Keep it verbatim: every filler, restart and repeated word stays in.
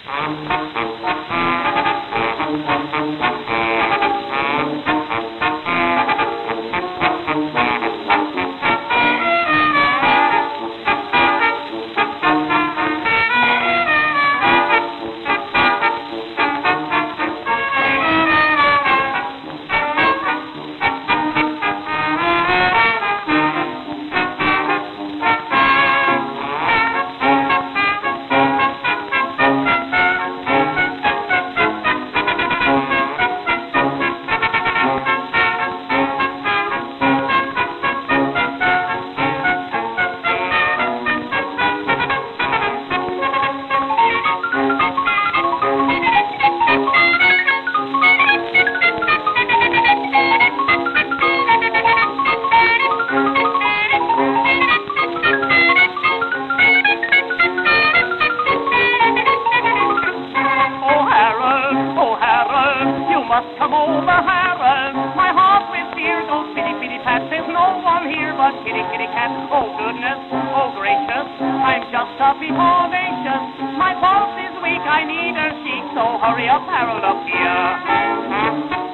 must come over, Harold. My heart with fear goes pity-pity pat. There's no one here but kitty-kitty cat. Oh, goodness, oh, gracious, I'm just a bit audacious. My pulse is weak, I need a sheet, so hurry up, Harold, up here.